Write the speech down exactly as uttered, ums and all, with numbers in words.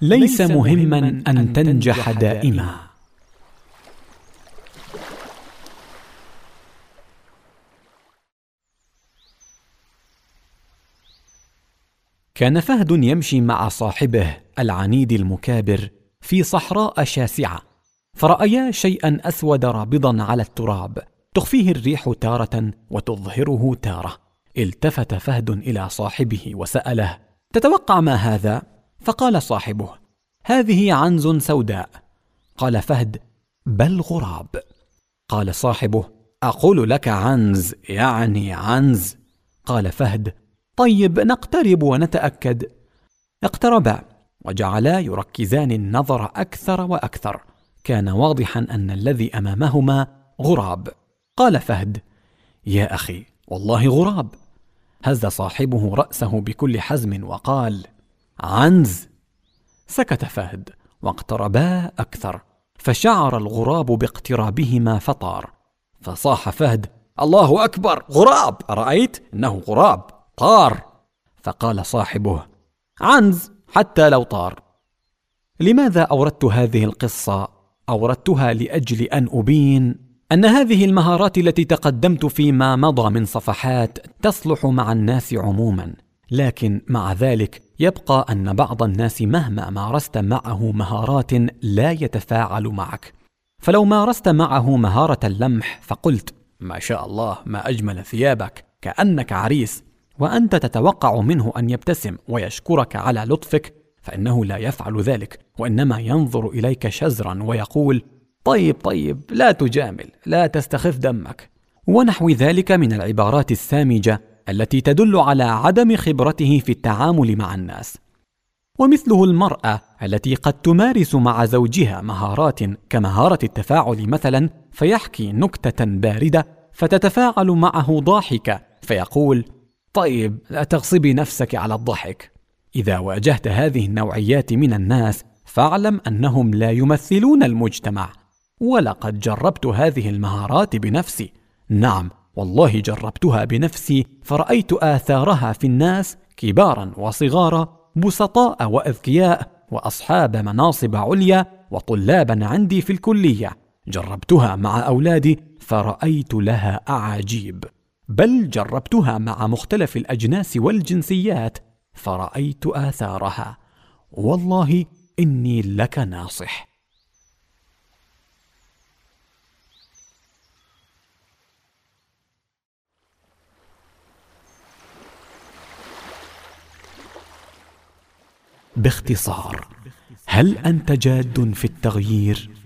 ليس مهما أن تنجح دائما. كان فهد يمشي مع صاحبه العنيد المكابر في صحراء شاسعة، فرأيا شيئا أسود رابضا على التراب تخفيه الريح تارة وتظهره تارة. التفت فهد إلى صاحبه وسأله: تتوقع ما هذا؟ فقال صاحبه: هذه عنز سوداء. قال فهد: بل غراب. قال صاحبه: أقول لك عنز يعني عنز. قال فهد: طيب نقترب ونتأكد. اقتربا وجعلا يركزان النظر أكثر وأكثر. كان واضحا أن الذي أمامهما غراب. قال فهد: يا أخي والله غراب. هز صاحبه رأسه بكل حزم وقال: عنز. سكت فهد واقتربا أكثر، فشعر الغراب باقترابهما فطار. فصاح فهد: الله أكبر، غراب! أرأيت؟ إنه غراب طار. فقال صاحبه: عنز حتى لو طار. لماذا أوردت هذه القصة؟ أوردتها لأجل أن أبين أن هذه المهارات التي تقدمت فيما مضى من صفحات تصلح مع الناس عموما، لكن مع ذلك يبقى أن بعض الناس مهما مارست معه مهارات لا يتفاعل معك. فلو مارست معه مهارة اللمح فقلت: ما شاء الله ما أجمل ثيابك، كأنك عريس، وأنت تتوقع منه أن يبتسم ويشكرك على لطفك، فإنه لا يفعل ذلك، وإنما ينظر إليك شزرا ويقول: طيب طيب لا تجامل، لا تستخف دمك، ونحو ذلك من العبارات السامجة التي تدل على عدم خبرته في التعامل مع الناس. ومثله المرأة التي قد تمارس مع زوجها مهارات كمهارة التفاعل مثلا، فيحكي نكتة باردة فتتفاعل معه ضاحكة، فيقول: طيب لا تغصبي نفسك على الضحك. إذا واجهت هذه النوعيات من الناس فاعلم أنهم لا يمثلون المجتمع. ولقد جربت هذه المهارات بنفسي، نعم والله جربتها بنفسي، فرأيت آثارها في الناس كبارا وصغارا، بسطاء وأذكياء، وأصحاب مناصب عليا، وطلابا عندي في الكلية. جربتها مع أولادي فرأيت لها أعاجيب، بل جربتها مع مختلف الأجناس والجنسيات فرأيت آثارها. والله إني لك ناصح. باختصار، هل أنت جاد في التغيير؟